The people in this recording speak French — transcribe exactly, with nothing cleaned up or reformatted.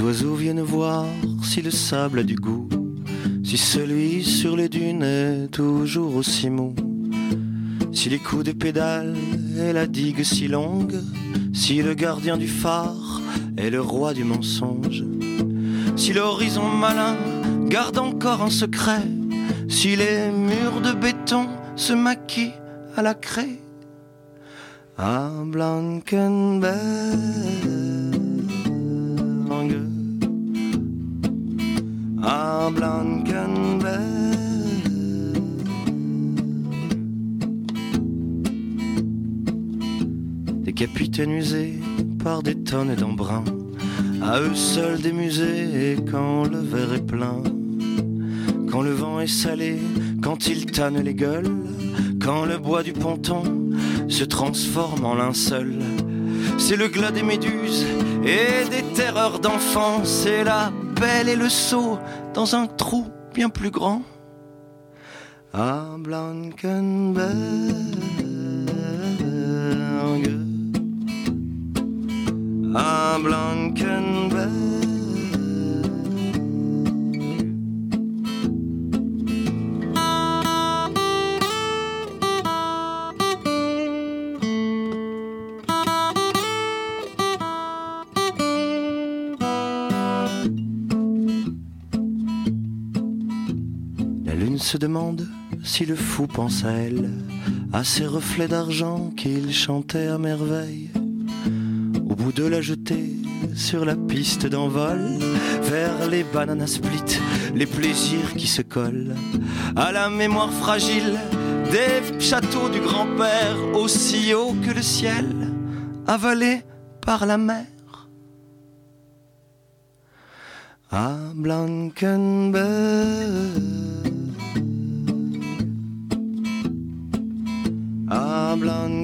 oiseaux viennent voir si le sable a du goût, si celui sur les dunes est toujours aussi mou, si les coups de pédale et la digue si longue, si le gardien du phare est le roi du mensonge, si l'horizon malin garde encore un secret, si les murs de béton se maquillent à la craie. À Blankenberg, à Blankenberg, des capitaines usés par des tonnes d'embrun, à eux seuls des musées, et quand le verre est plein, quand le vent est salé, quand il tanne les gueules, quand le bois du ponton se transforme en linceul, c'est le glas des méduses et des terreurs d'enfants, c'est la pelle et le seau dans un trou bien plus grand. À Blankenberg, à Blankenberg, se demande si le fou pense à elle, à ces reflets d'argent qu'il chantait à merveille, au bout de la jetée sur la piste d'envol, vers les bananas split, les plaisirs qui se collent, à la mémoire fragile des châteaux du grand-père, aussi haut que le ciel, avalés par la mer. À Blankenberg, à Blankenberg,